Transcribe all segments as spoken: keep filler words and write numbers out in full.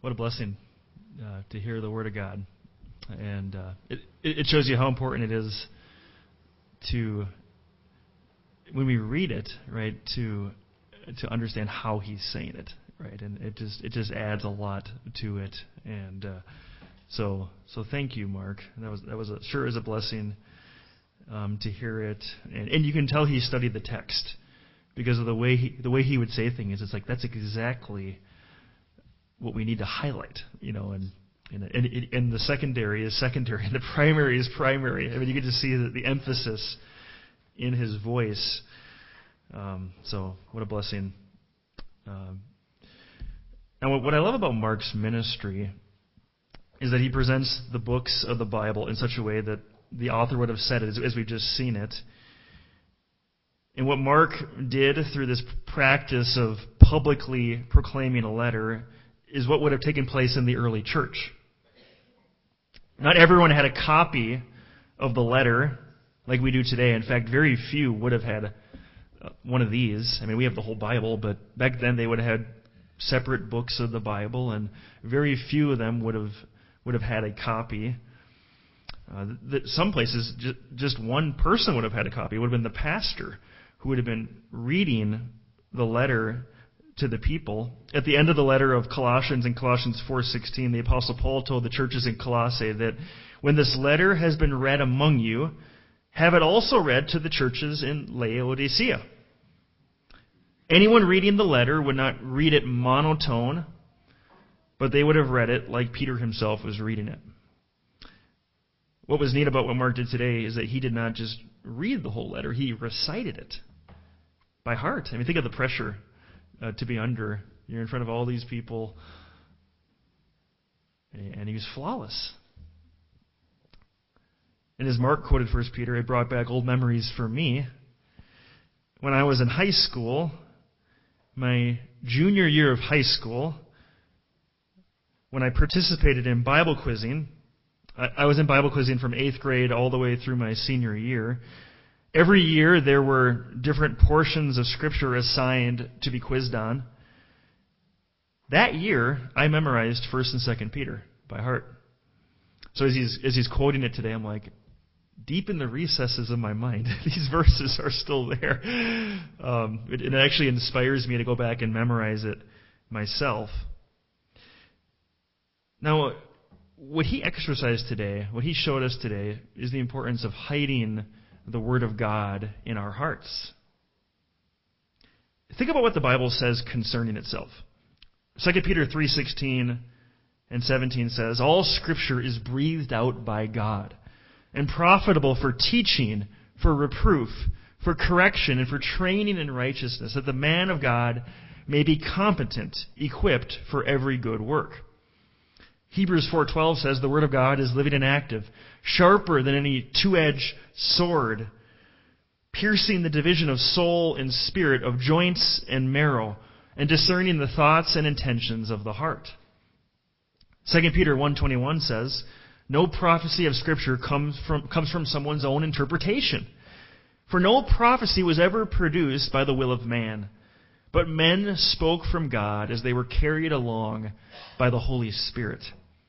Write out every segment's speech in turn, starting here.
what a blessing uh, to hear the Word of God. And uh, it, it shows you how important it is to, when we read it, right, to to understand how He's saying it, right? And it just it just adds a lot to it. And uh, so so thank you, Mark. That was that was a, sure is a blessing um, to hear it. And, and you can tell he studied the text because of the way he the way he would say things. It's like that's exactly what we need to highlight, you know, and and, and, and the secondary is secondary, and the primary is primary. I mean, you get to see the, the emphasis in his voice. Um, so, what a blessing. Um, and what, what I love about Mark's ministry is that he presents the books of the Bible in such a way that the author would have said it, as, as we've just seen it. And what Mark did through this practice of publicly proclaiming a letter is what would have taken place in the early church. Not everyone had a copy of the letter like we do today. In fact, very few would have had one of these. I mean, we have the whole Bible, but back then they would have had separate books of the Bible, and very few of them would have would have had a copy. Uh, that some places, ju- just one person would have had a copy. It would have been the pastor who would have been reading the letter to the people. At the end of the letter of Colossians, in Colossians four sixteen, the Apostle Paul told the churches in Colossae that when this letter has been read among you, have it also read to the churches in Laodicea. Anyone reading the letter would not read it monotone, but they would have read it like Peter himself was reading it. What was neat about what Mark did today is that he did not just read the whole letter, he recited it by heart. I mean, think of the pressure uh, to be under. You're in front of all these people, and he was flawless. And as Mark quoted First Peter, it brought back old memories for me. When I was in high school, my junior year of high school, when I participated in Bible quizzing, I, I was in Bible quizzing from eighth grade all the way through my senior year. Every year there were different portions of Scripture assigned to be quizzed on. That year, I memorized First and Second Peter by heart. So as he's as he's quoting it today, I'm like, deep in the recesses of my mind, these verses are still there. Um, it, it actually inspires me to go back and memorize it myself. Now, what he exercised today, what he showed us today, is the importance of hiding the Word of God in our hearts. Think about what the Bible says concerning itself. Second Peter three sixteen and seventeen says, all Scripture is breathed out by God and profitable for teaching, for reproof, for correction, and for training in righteousness, that the man of God may be competent, equipped for every good work. Hebrews four twelve says the Word of God is living and active, sharper than any two-edged sword, piercing the division of soul and spirit, of joints and marrow, and discerning the thoughts and intentions of the heart. Second Peter one twenty-one says, no prophecy of Scripture comes from, comes from someone's own interpretation. For no prophecy was ever produced by the will of man, but men spoke from God as they were carried along by the Holy Spirit.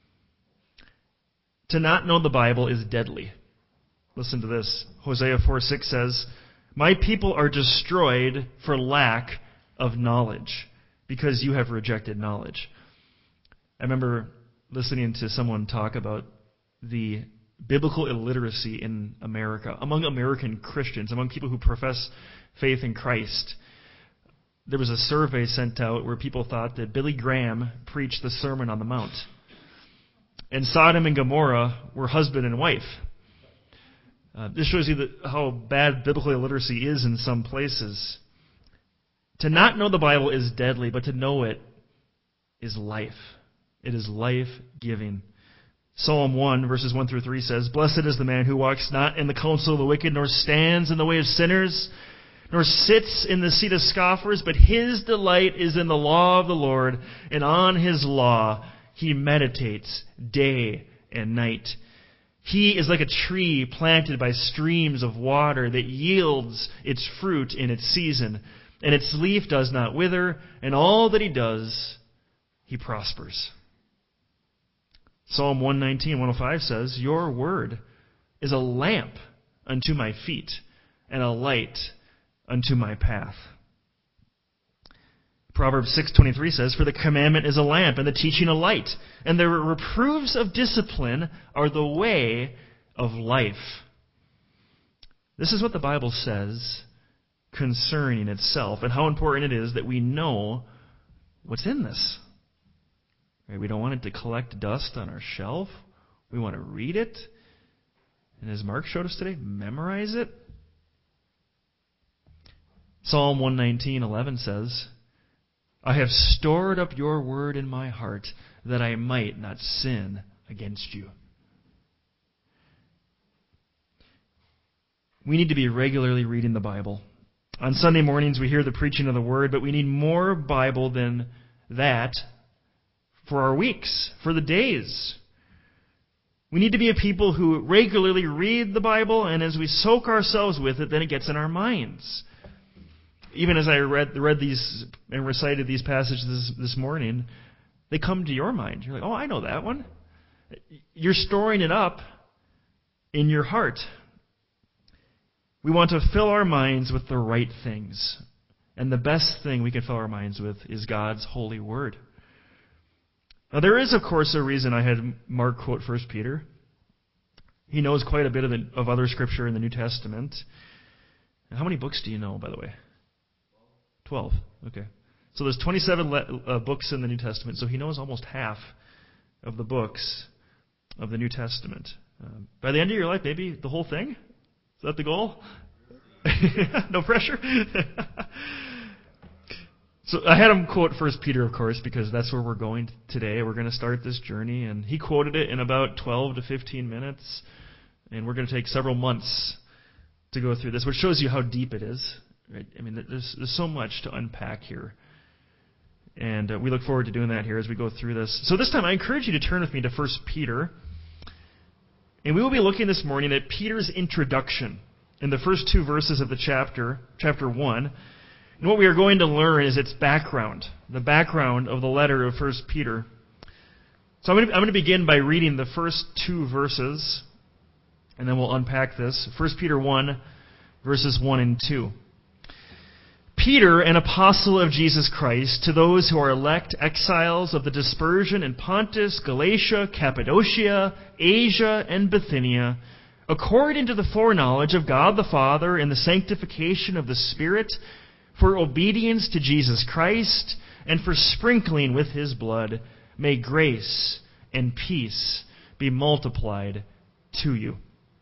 To not know the Bible is deadly. Listen to this. Hosea four six says, my people are destroyed for lack of knowledge, because you have rejected knowledge. I remember listening to someone talk about the biblical illiteracy in America, among American Christians, among people who profess faith in Christ. There was a survey sent out where people thought that Billy Graham preached the Sermon on the Mount, and Sodom and Gomorrah were husband and wife. Uh, this shows you that how bad biblical illiteracy is in some places. To not know the Bible is deadly, but to know it is life. It is life-giving. Psalm one, verses one through three says, blessed is the man who walks not in the counsel of the wicked, nor stands in the way of sinners, nor sits in the seat of scoffers, but his delight is in the law of the Lord, and on his law he meditates day and night. He is like a tree planted by streams of water that yields its fruit in its season, and its leaf does not wither, and all that he does, he prospers. Psalm one nineteen, one oh five says, your word is a lamp unto my feet and a light unto my path. Proverbs six twenty-three says, for the commandment is a lamp and the teaching a light, and the reproofs of discipline are the way of life. This is what the Bible says concerning itself and how important it is that we know what's in this. Right? We don't want it to collect dust on our shelf. We want to read it. And as Mark showed us today, memorize it. Psalm one nineteen, eleven says, I have stored up your word in my heart that I might not sin against you. We need to be regularly reading the Bible. On Sunday mornings we hear the preaching of the Word, but we need more Bible than that for our weeks, for the days. We need to be a people who regularly read the Bible, and as we soak ourselves with it, then it gets in our minds. Even as I read read these and recited these passages this, this morning, they come to your mind. You're like, oh, I know that one. You're storing it up in your heart. We want to fill our minds with the right things. And the best thing we can fill our minds with is God's holy word. Now, there is, of course, a reason I had Mark quote First Peter. He knows quite a bit of, the, of other scripture in the New Testament. How many books do you know, by the way? Twelve. Okay. So there's twenty-seven le- uh, books in the New Testament, so he knows almost half of the books of the New Testament. Um, by the end of your life, maybe the whole thing? Is that the goal? No pressure? So I had him quote First Peter, of course, because that's where we're going today. We're going to start this journey, and he quoted it in about twelve to fifteen minutes, and we're going to take several months to go through this, which shows you how deep it is. Right? I mean, there's, there's so much to unpack here, and uh, we look forward to doing that here as we go through this. So this time, I encourage you to turn with me to First Peter, and we will be looking this morning at Peter's introduction in the first two verses of the chapter, chapter one. And what we are going to learn is its background, the background of the letter of First Peter. So I'm going, to, I'm going to begin by reading the first two verses, and then we'll unpack this. First Peter one, verses one and two. Peter, an apostle of Jesus Christ, to those who are elect exiles of the dispersion in Pontus, Galatia, Cappadocia, Asia, and Bithynia, according to the foreknowledge of God the Father and the sanctification of the Spirit, for obedience to Jesus Christ, and for sprinkling with His blood, may grace and peace be multiplied to you.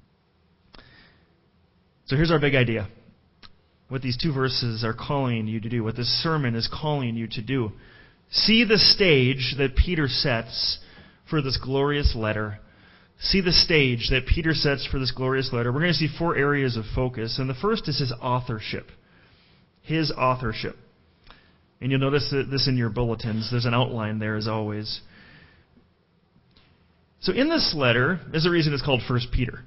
So here's our big idea. What these two verses are calling you to do, what this sermon is calling you to do. See the stage that Peter sets for this glorious letter. See the stage that Peter sets for this glorious letter. We're going to see four areas of focus, and the first is his authorship. His authorship. And you'll notice this in your bulletins. There's an outline there, as always. So in this letter, there's a reason it's called First Peter.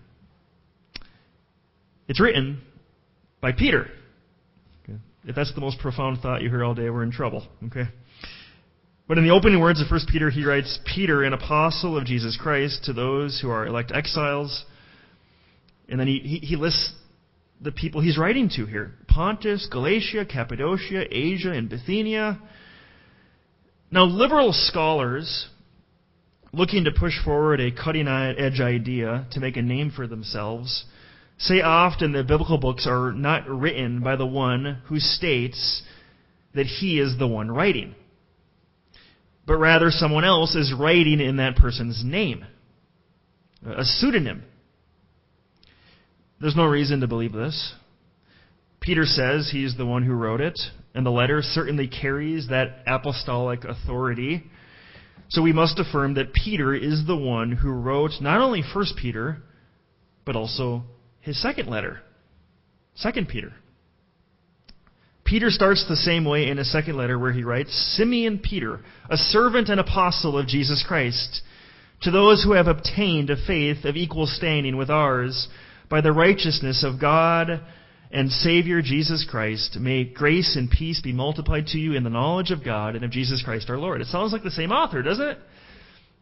It's written by Peter. Okay. If that's the most profound thought you hear all day, we're in trouble. Okay. But in the opening words of First Peter, he writes, Peter, an apostle of Jesus Christ, to those who are elect exiles. And then he, he, he lists the people he's writing to here. Pontus, Galatia, Cappadocia, Asia, and Bithynia. Now, liberal scholars looking to push forward a cutting-edge idea to make a name for themselves say often that biblical books are not written by the one who states that he is the one writing, but rather someone else is writing in that person's name, a pseudonym. There's no reason to believe this. Peter says he's the one who wrote it, and the letter certainly carries that apostolic authority. So we must affirm that Peter is the one who wrote not only First Peter, but also his second letter, Second Peter. Peter starts the same way in his second letter where he writes, Simeon Peter, a servant and apostle of Jesus Christ, to those who have obtained a faith of equal standing with ours, by the righteousness of God and Savior Jesus Christ, may grace and peace be multiplied to you in the knowledge of God and of Jesus Christ our Lord. It sounds like the same author, doesn't it?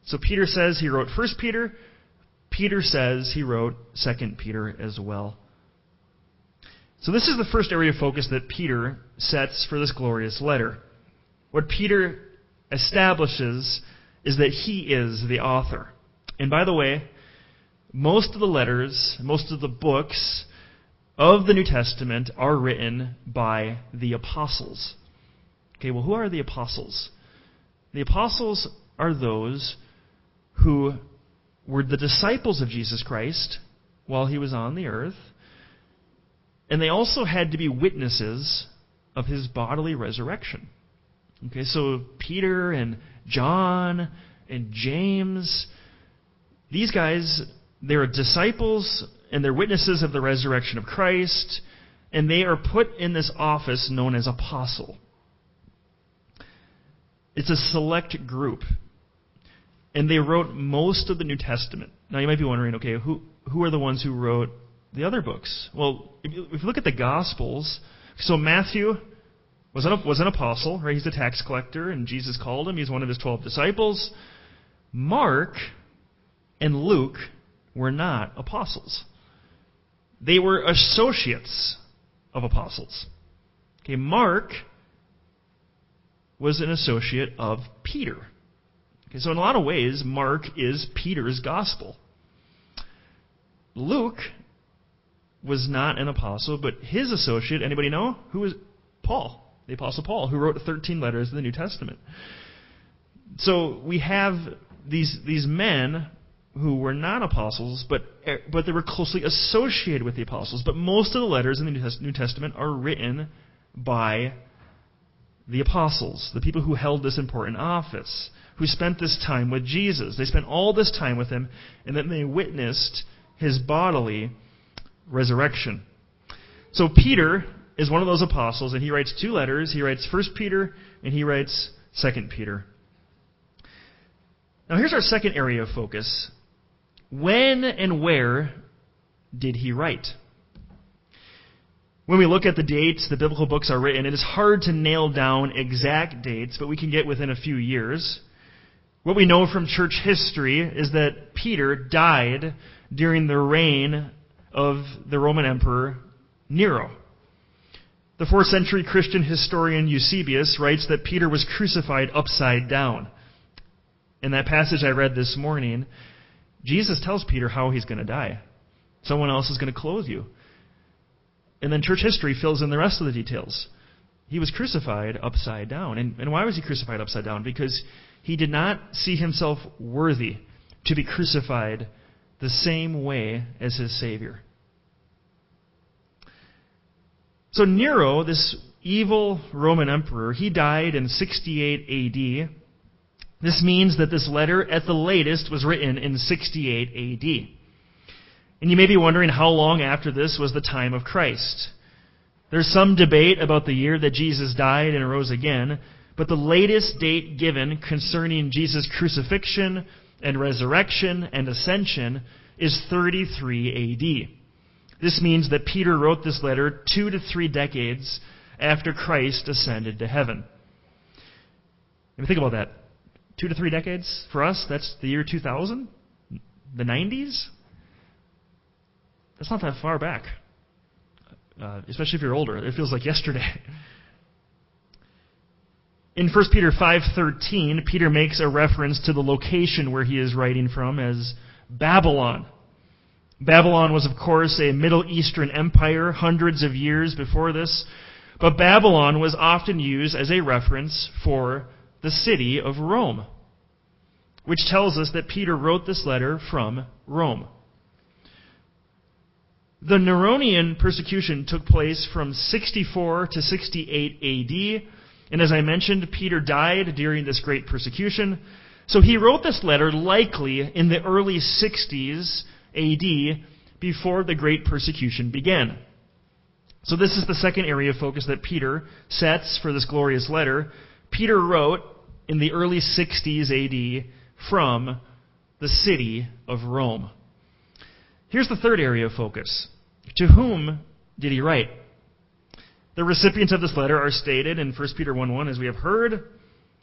So Peter says he wrote First Peter. Peter says he wrote Second Peter as well. So this is the first area of focus that Peter sets for this glorious letter. What Peter establishes is that he is the author. And by the way, most of the letters, most of the books of the New Testament are written by the apostles. Okay, well, who are the apostles? The apostles are those who were the disciples of Jesus Christ while he was on the earth, and they also had to be witnesses of his bodily resurrection. Okay, so Peter and John and James, these guys, they're disciples and they're witnesses of the resurrection of Christ, and they are put in this office known as apostle. It's a select group, and they wrote most of the New Testament. Now you might be wondering, okay, who who are the ones who wrote the other books? Well, if you, if you look at the Gospels, so Matthew was an, was an apostle, right? He's a tax collector, and Jesus called him. He's one of his twelve disciples. Mark and Luke were not apostles. They were associates of apostles. Okay, Mark was an associate of Peter. Okay, so in a lot of ways, Mark is Peter's gospel. Luke was not an apostle, but his associate, anybody know? Who was Paul, the Apostle Paul, who wrote thirteen letters in the New Testament. So we have these these men who were not apostles, but but they were closely associated with the apostles. But most of the letters in the New Testament are written by the apostles, the people who held this important office, who spent this time with Jesus. They spent all this time with him, and then they witnessed his bodily resurrection. So Peter is one of those apostles, and he writes two letters. He writes First Peter, and he writes Second Peter. Now here's our second area of focus. When and where did he write? When we look at the dates the biblical books are written, it is hard to nail down exact dates, but we can get within a few years. What we know from church history is that Peter died during the reign of the Roman Emperor Nero. The fourth century Christian historian Eusebius writes that Peter was crucified upside down. In that passage I read this morning, Jesus tells Peter how he's going to die. Someone else is going to clothe you. And then church history fills in the rest of the details. He was crucified upside down. And, and why was he crucified upside down? Because he did not see himself worthy to be crucified the same way as his Savior. So Nero, this evil Roman emperor, he died in sixty-eight A D. This means that this letter, at the latest, was written in sixty-eight A D. And you may be wondering how long after this was the time of Christ. There's some debate about the year that Jesus died and rose again, but the latest date given concerning Jesus' crucifixion and resurrection and ascension is thirty-three A D. This means that Peter wrote this letter two to three decades after Christ ascended to heaven. Let me think about that. Two to three decades for us, that's the year two thousand? The nineties? That's not that far back, uh, especially if you're older. It feels like yesterday. In First Peter five thirteen, Peter makes a reference to the location where he is writing from as Babylon. Babylon was, of course, a Middle Eastern empire hundreds of years before this, but Babylon was often used as a reference for the city of Rome, which tells us that Peter wrote this letter from Rome. The Neronian persecution took place from sixty-four to sixty-eight A D, and as I mentioned, Peter died during this great persecution. So he wrote this letter likely in the early sixties A D before the great persecution began. So this is the second area of focus that Peter sets for this glorious letter. Peter wrote in the early sixties A D from the city of Rome. Here's the third area of focus. To whom did he write? The recipients of this letter are stated in First Peter one one, as we have heard.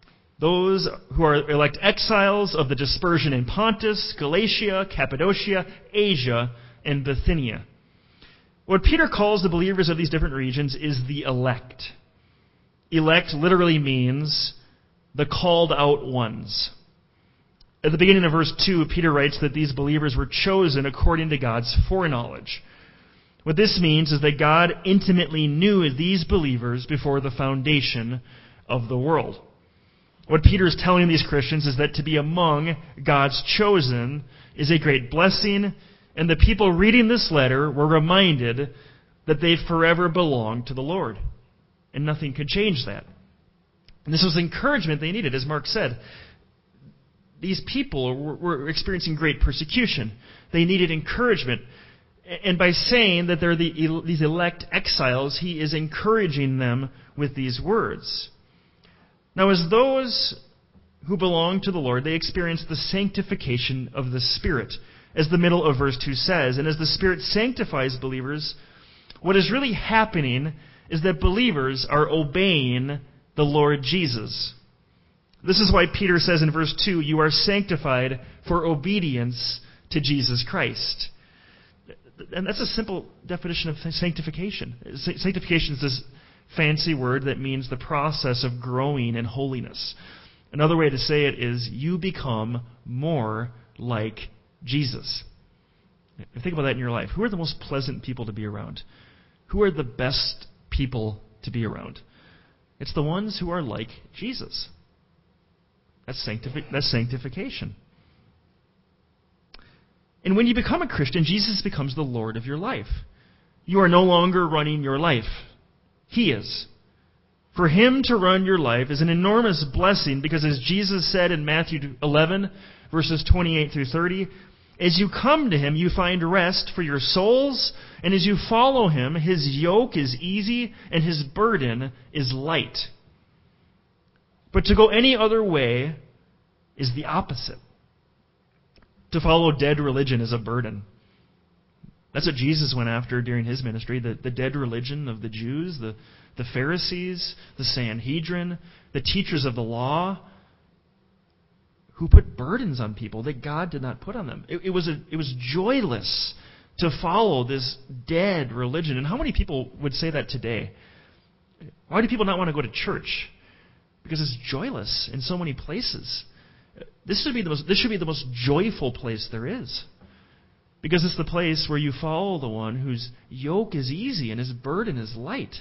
those who are elect exiles of the dispersion in Pontus, Galatia, Cappadocia, Asia, and Bithynia. What Peter calls the believers of these different regions is the elect. Elect literally means the called out ones. At the beginning of verse two, Peter writes that these believers were chosen according to God's foreknowledge. What this means is that God intimately knew these believers before the foundation of the world. What Peter is telling these Christians is that to be among God's chosen is a great blessing, and the people reading this letter were reminded that they forever belong to the Lord, and nothing could change that. And this was encouragement they needed, as Mark said. These people were, were experiencing great persecution. They needed encouragement. And by saying that they're the, these elect exiles, he is encouraging them with these words. Now, as those who belong to the Lord, they experience the sanctification of the Spirit, as the middle of verse two says. And as the Spirit sanctifies believers, what is really happening is that believers are obeying the Lord Jesus. This is why Peter says in verse two, you are sanctified for obedience to Jesus Christ. And that's a simple definition of sanctification. Sanctification is this fancy word that means the process of growing in holiness. Another way to say it is you become more like Jesus. Think about that in your life. Who are the most pleasant people to be around? Who are the best people to be around? It's the ones who are like Jesus. That's, sanctifi- that's sanctification. And when you become a Christian, Jesus becomes the Lord of your life. You are no longer running your life. He is. For Him to run your life is an enormous blessing because, as Jesus said in Matthew eleven, verses twenty-eight through thirty, as you come to Him, you find rest for your souls, and as you follow Him, His yoke is easy and His burden is light. But to go any other way is the opposite. To follow dead religion is a burden. That's what Jesus went after during His ministry, the, the dead religion of the Jews, the, the Pharisees, the Sanhedrin, the teachers of the law, who put burdens on people that God did not put on them. It, it was a, it was joyless to follow this dead religion. And how many people would say that today? Why do people not want to go to church? Because it's joyless in so many places. This should be the most, this should be the most joyful place there is. Because it's the place where you follow the one whose yoke is easy and his burden is light.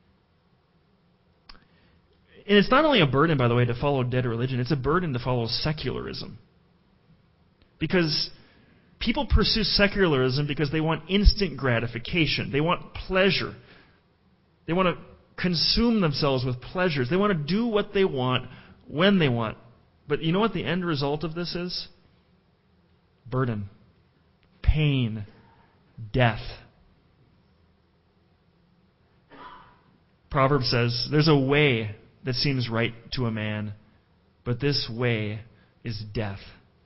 And it's not only a burden, by the way, to follow dead religion. It's a burden to follow secularism. Because people pursue secularism because they want instant gratification. They want pleasure. They want to consume themselves with pleasures. They want to do what they want when they want. But you know what the end result of this is? Burden, pain, death. Proverbs says, there's a way that seems right to a man, but this way is death.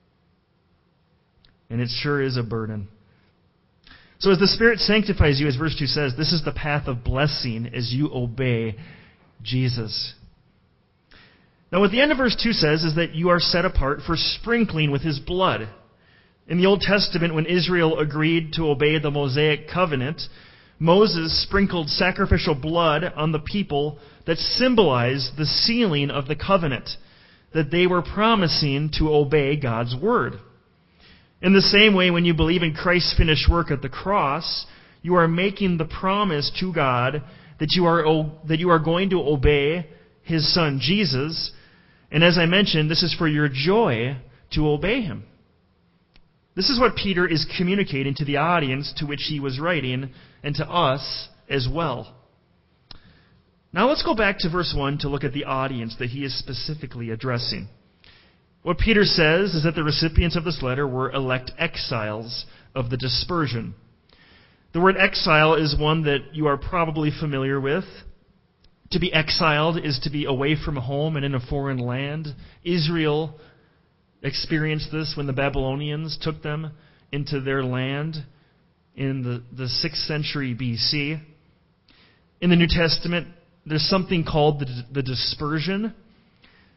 And it sure is a burden. So as the Spirit sanctifies you, as verse two says, this is the path of blessing as you obey Jesus. Now what the end of verse two says is that you are set apart for sprinkling with His blood. In the Old Testament, when Israel agreed to obey the Mosaic covenant, Moses sprinkled sacrificial blood on the people that symbolized the sealing of the covenant, that they were promising to obey God's word. In the same way, when you believe in Christ's finished work at the cross, you are making the promise to God that you are, that you are going to obey His Son, Jesus. And as I mentioned, this is for your joy to obey Him. This is what Peter is communicating to the audience to which he was writing, and to us as well. Now let's go back to verse one to look at the audience that he is specifically addressing. What Peter says is that the recipients of this letter were elect exiles of the dispersion. The word exile is one that you are probably familiar with. To be exiled is to be away from home and in a foreign land. Israel experienced this when the Babylonians took them into their land in the, the sixth century B C. In the New Testament, there's something called the, the dispersion.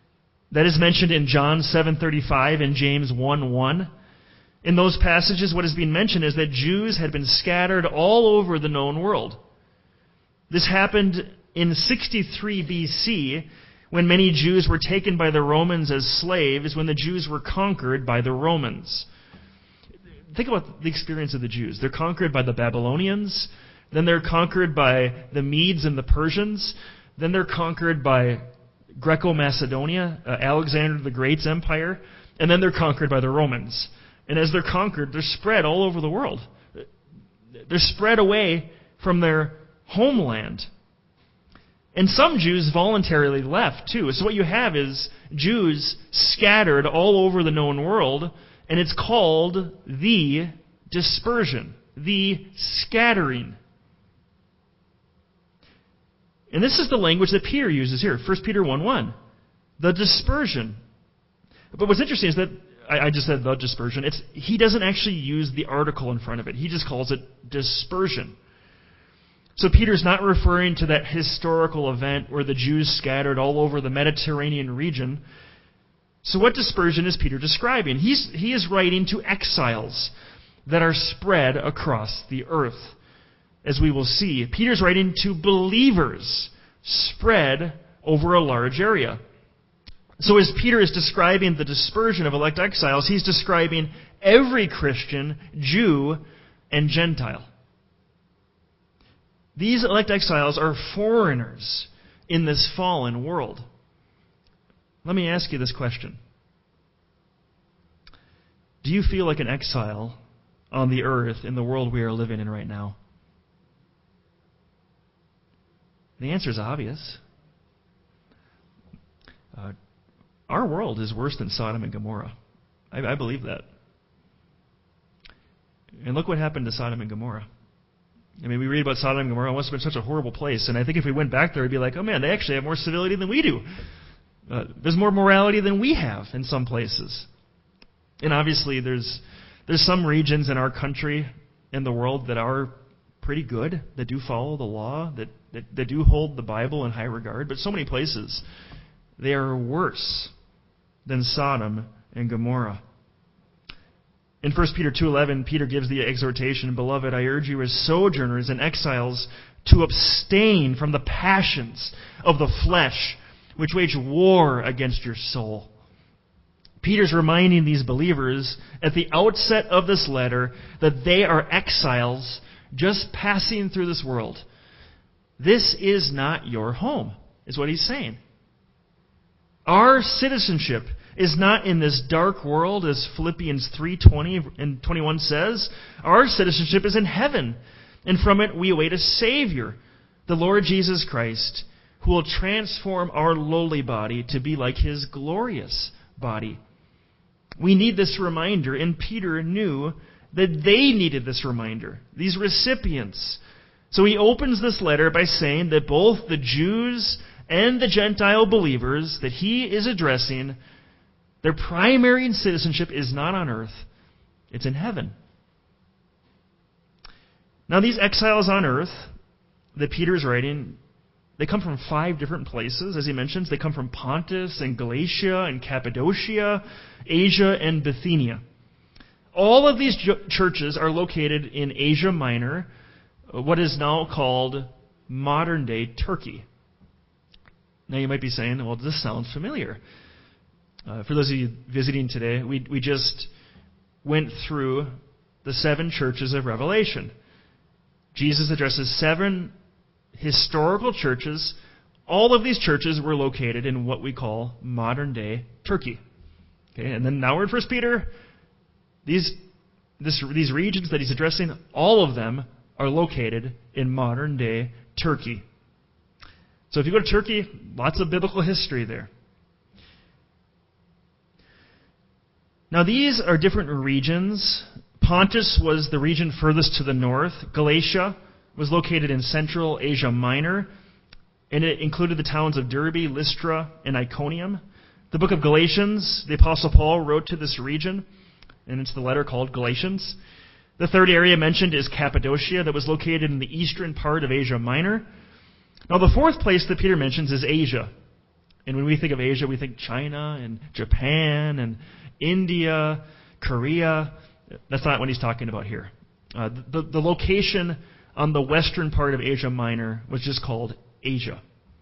That is mentioned in John seven thirty-five and James one one. In those passages, what is being mentioned is that Jews had been scattered all over the known world. This happened in sixty-three B C, when many Jews were taken by the Romans as slaves, when the Jews were conquered by the Romans. Think about the experience of the Jews. They're conquered by the Babylonians, then they're conquered by the Medes and the Persians, then they're conquered by Greco-Macedonia, uh, Alexander the Great's empire, and then they're conquered by the Romans. And as they're conquered, they're spread all over the world. They're spread away from their homeland. And some Jews voluntarily left, too. So what you have is Jews scattered all over the known world, and it's called the dispersion, the scattering. And this is the language that Peter uses here, First Peter one one, the dispersion. But what's interesting is that, I, I just said the dispersion, it's, he doesn't actually use the article in front of it. He just calls it dispersion. So Peter's not referring to that historical event where the Jews scattered all over the Mediterranean region. So what dispersion is Peter describing? He's, he is writing to exiles that are spread across the earth. As we will see, Peter's writing to believers spread over a large area. So as Peter is describing the dispersion of elect exiles, he's describing every Christian, Jew, and Gentile. These elect exiles are foreigners in this fallen world. Let me ask you this question. Do you feel like an exile on the earth in the world we are living in right now? The answer is obvious. Uh, our world is worse than Sodom and Gomorrah. I, I believe that. And look what happened to Sodom and Gomorrah. I mean, we read about Sodom and Gomorrah. It must have been such a horrible place. And I think if we went back there, we'd be like, oh man, they actually have more civility than we do. Uh, there's more morality than we have in some places. And obviously, there's there's some regions in our country and the world that are pretty good, that do follow the law, that, that, that do hold the Bible in high regard. But so many places, they are worse than Sodom and Gomorrah. In First Peter two eleven, Peter gives the exhortation, Beloved, I urge you as sojourners and exiles to abstain from the passions of the flesh, which wage war against your soul. Peter's reminding these believers at the outset of this letter that they are exiles just passing through this world. This is not your home, is what he's saying. Our citizenship is not in this dark world, as Philippians three twenty and twenty-one says. Our citizenship is in heaven, and from it we await a Savior, the Lord Jesus Christ, who will transform our lowly body to be like His glorious body. We need this reminder, and Peter knew that they needed this reminder, these recipients. So he opens this letter by saying that both the Jews and the Gentile believers that he is addressing, their primary citizenship is not on earth, it's in heaven. Now these exiles on earth that Peter is writing, they come from five different places, as he mentions. They come from Pontus and Galatia and Cappadocia, Asia and Bithynia. All of these churches are located in Asia Minor, what is now called modern-day Turkey. Now you might be saying, well, this sounds familiar. Uh, for those of you visiting today, we, we just went through the seven churches of Revelation. Jesus addresses seven historical churches. All of these churches were located in what we call modern-day Turkey. Okay, and then now we're in First Peter. These, this, these regions that he's addressing, all of them are located in modern-day Turkey. So if you go to Turkey, lots of biblical history there. Now these are different regions. Pontus was the region furthest to the north. Galatia was located in central Asia Minor, and it included the towns of Derbe, Lystra, and Iconium. The book of Galatians, the Apostle Paul wrote to this region, and it's the letter called Galatians. The third area mentioned is Cappadocia, that was located in the eastern part of Asia Minor. Now the fourth place that Peter mentions is Asia. And when we think of Asia, we think China and Japan and India, Korea. That's not what he's talking about here. Uh, the, the location on the western part of Asia Minor was just called Asia.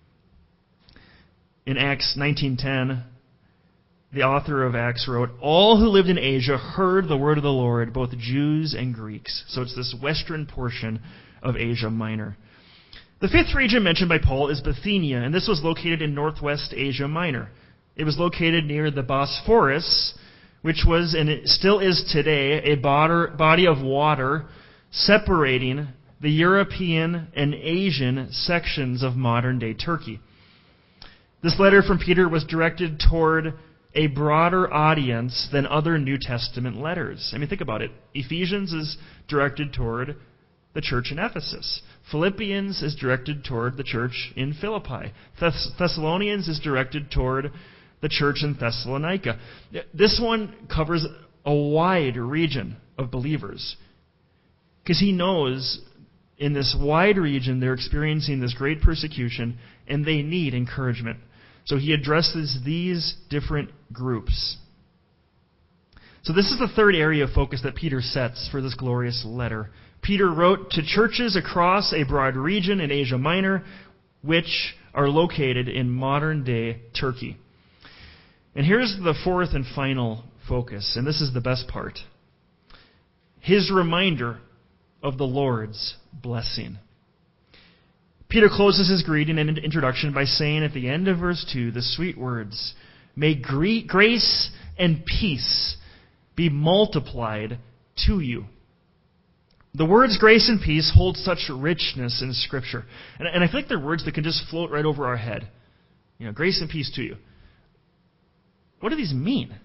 In Acts nineteen ten, the author of Acts wrote, "All who lived in Asia heard the word of the Lord, both Jews and Greeks." So it's this western portion of Asia Minor. The fifth region mentioned by Paul is Bithynia, and this was located in northwest Asia Minor. It was located near the Bosphorus, which was, and it still is today, a body of water separating the European and Asian sections of modern-day Turkey. This letter from Peter was directed toward a broader audience than other New Testament letters. I mean, think about it. Ephesians is directed toward the church in Ephesus. Philippians is directed toward the church in Philippi. Thess- Thessalonians is directed toward the church in Thessalonica. This one covers a wide region of believers, because he knows in this wide region they're experiencing this great persecution and they need encouragement. So he addresses these different groups. So this is the third area of focus that Peter sets for this glorious letter. Peter wrote to churches across a broad region in Asia Minor, which are located in modern-day Turkey. And here's the fourth and final focus, and this is the best part. His reminder of the Lord's blessing. Peter closes his greeting and introduction by saying at the end of verse two the sweet words, "May grace and peace be multiplied to you." The words grace and peace hold such richness in Scripture. And, and I feel like they're words that can just float right over our head. You know, grace and peace to you. What do these mean?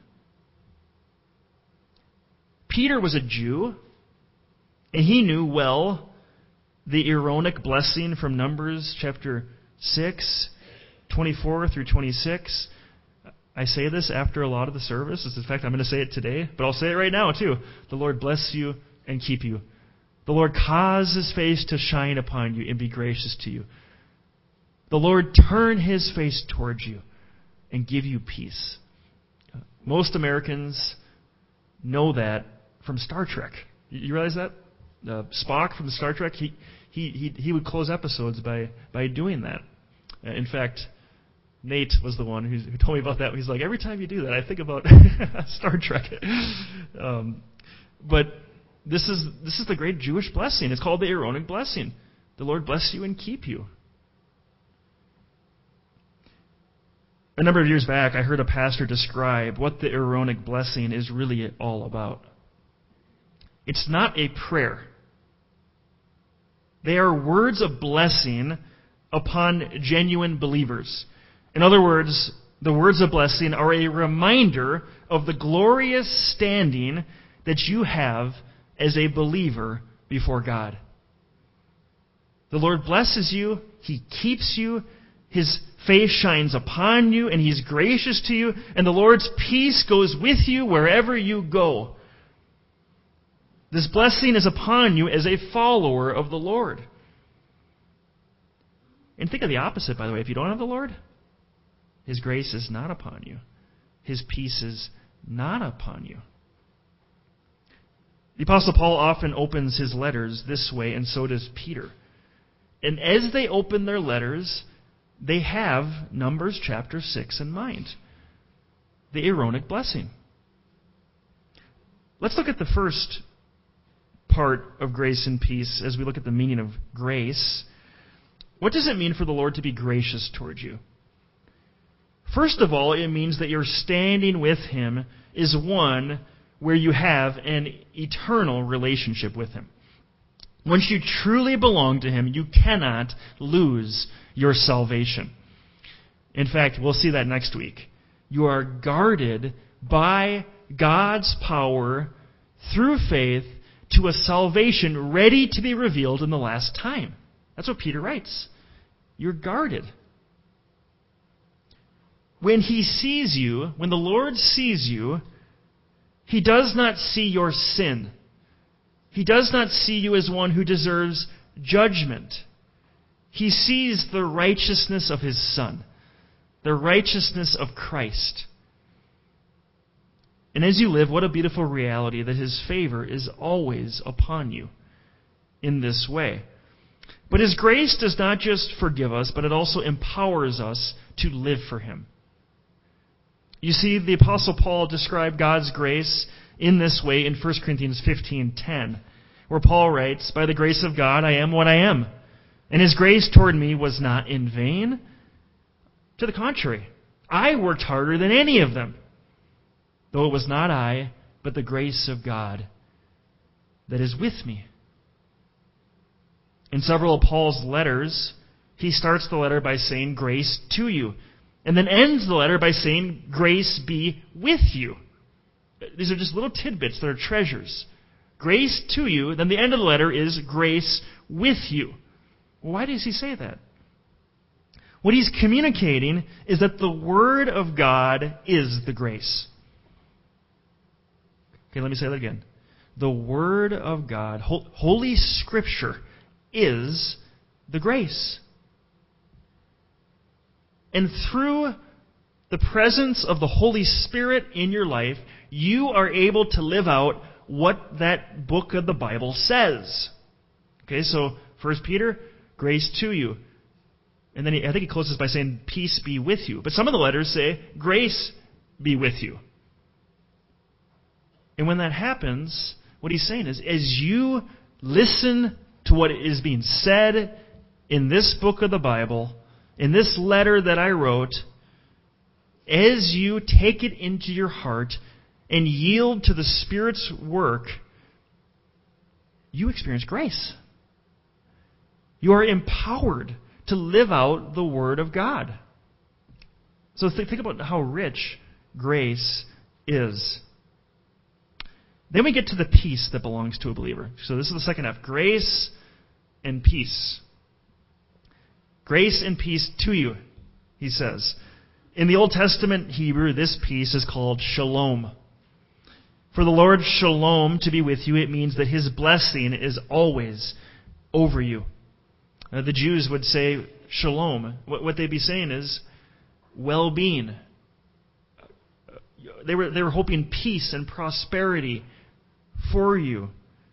Peter was a Jew, and he knew well the Aaronic blessing from Numbers chapter six, twenty-four through twenty-six. I say this after a lot of the service. In fact, I'm going to say it today, but I'll say it right now too. The Lord bless you and keep you. The Lord cause His face to shine upon you and be gracious to you. The Lord turn His face towards you and give you peace. Most Americans know that from Star Trek. You realize that? Uh, Spock from Star Trek, he, he, he, he would close episodes by, by doing that. Uh, in fact, Nate was the one who, who told me about that. He's like, every time you do that, I think about Star Trek. um, but this is this is the great Jewish blessing. It's called the Aaronic blessing. The Lord bless you and keep you. A number of years back, I heard a pastor describe what the Aaronic blessing is really all about. It's not a prayer. They are words of blessing upon genuine believers. In other words, the words of blessing are a reminder of the glorious standing that you have as a believer before God. The Lord blesses you, He keeps you, His face shines upon you, and He's gracious to you, and the Lord's peace goes with you wherever you go. This blessing is upon you as a follower of the Lord. And think of the opposite, by the way. If you don't have the Lord, His grace is not upon you. His peace is not upon you. The Apostle Paul often opens his letters this way, and so does Peter. And as they open their letters, they have Numbers chapter six in mind. The Aaronic blessing. Let's look at the first part of grace and peace as we look at the meaning of grace. What does it mean for the Lord to be gracious towards you? First of all, it means that your standing with Him is one where you have an eternal relationship with Him. Once you truly belong to Him, you cannot lose your salvation. In fact, we'll see that next week. You are guarded by God's power through faith to a salvation ready to be revealed in the last time. That's what Peter writes. You're guarded. When He sees you, when the Lord sees you, He does not see your sin. He does not see you as one who deserves judgment. He sees the righteousness of His Son. the righteousness of Christ. And as you live, what a beautiful reality that His favor is always upon you in this way. But His grace does not just forgive us, but it also empowers us to live for Him. You see, the Apostle Paul described God's grace in this way in First Corinthians fifteen ten, where Paul writes, "By the grace of God I am what I am, and His grace toward me was not in vain. To the contrary, I worked harder than any of them, though it was not I, but the grace of God that is with me." In several of Paul's letters, he starts the letter by saying, "Grace to you," and then ends the letter by saying, "Grace be with you." These are just little tidbits that are treasures. Grace to you, then the end of the letter is grace with you. Well, why does he say that? What he's communicating is that the Word of God is the grace. Okay, let me say that again. The Word of God, Holy Scripture, is the grace. And through the presence of the Holy Spirit in your life, you are able to live out what that book of the Bible says. Okay, so First Peter, grace to you. And then he, I think he closes by saying, peace be with you. But some of the letters say, grace be with you. And when that happens, what he's saying is, as you listen to what is being said in this book of the Bible, in this letter that I wrote, as you take it into your heart and yield to the Spirit's work, you experience grace. You are empowered to live out the Word of God. So th- think about how rich grace is. Then we get to the peace that belongs to a believer. So this is the second F. Grace and peace. Grace and peace to you, he says. In the Old Testament Hebrew, this peace is called shalom. For the Lord shalom to be with you, it means that His blessing is always over you. Uh, the Jews would say shalom. What, what they'd be saying is well-being. They were, they were hoping peace and prosperity for you.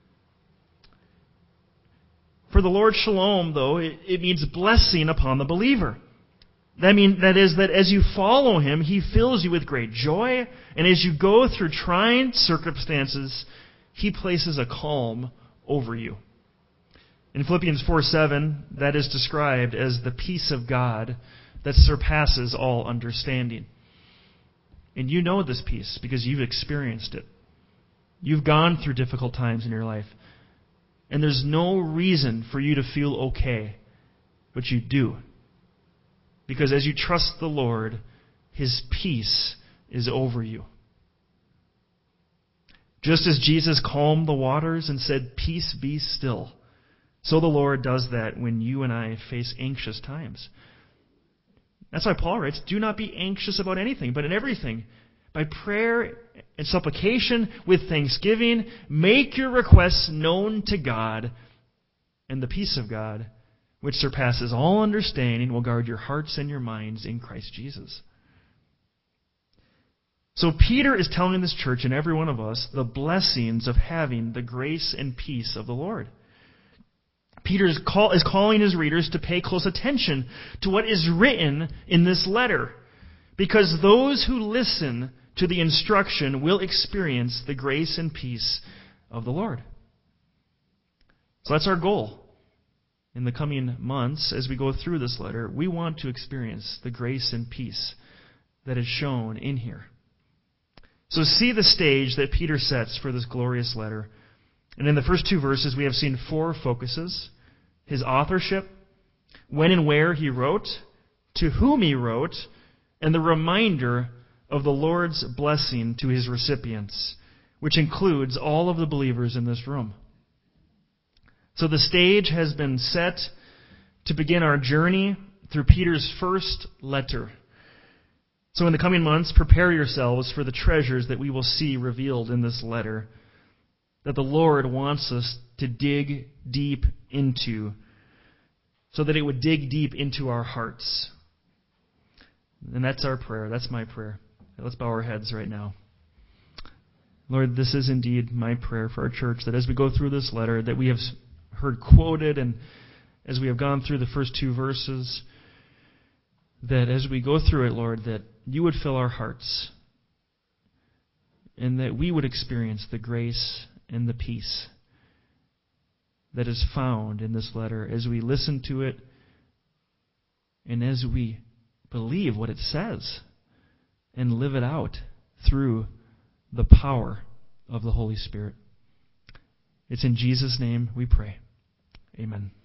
For the Lord shalom, though, it, it means blessing upon the believer. That mean that is that as you follow Him, He fills you with great joy, and as you go through trying circumstances, He places a calm over you. In Philippians four seven, that is described as the peace of God that surpasses all understanding. And you know this peace because you've experienced it. You've gone through difficult times in your life. And there's no reason for you to feel okay, but you do. Because as you trust the Lord, His peace is over you. Just as Jesus calmed the waters and said, "Peace, be still," so the Lord does that when you and I face anxious times. That's why Paul writes, "Do not be anxious about anything, but in everything, by prayer and supplication with thanksgiving, make your requests known to God, and the peace of God, which surpasses all understanding, will guard your hearts and your minds in Christ Jesus." So Peter is telling this church and every one of us the blessings of having the grace and peace of the Lord. Peter is, call, is calling his readers to pay close attention to what is written in this letter, because those who listen to the instruction will experience the grace and peace of the Lord. So that's our goal. In the coming months, as we go through this letter, we want to experience the grace and peace that is shown in here. So see the stage that Peter sets for this glorious letter. And in the first two verses, we have seen four focuses: his authorship, when and where he wrote, to whom he wrote, and the reminder of the Lord's blessing to His recipients, which includes all of the believers in this room. So the stage has been set to begin our journey through Peter's first letter. So in the coming months, prepare yourselves for the treasures that we will see revealed in this letter, that the Lord wants us to dig deep into, so that it would dig deep into our hearts. And that's our prayer. That's my prayer. Let's bow our heads right now. Lord, this is indeed my prayer for our church, that as we go through this letter that we have heard quoted, and as we have gone through the first two verses, that as we go through it, Lord, that you would fill our hearts, and that we would experience the grace and the peace that is found in this letter as we listen to it and as we believe what it says and live it out through the power of the Holy Spirit. It's in Jesus' name we pray. Amen.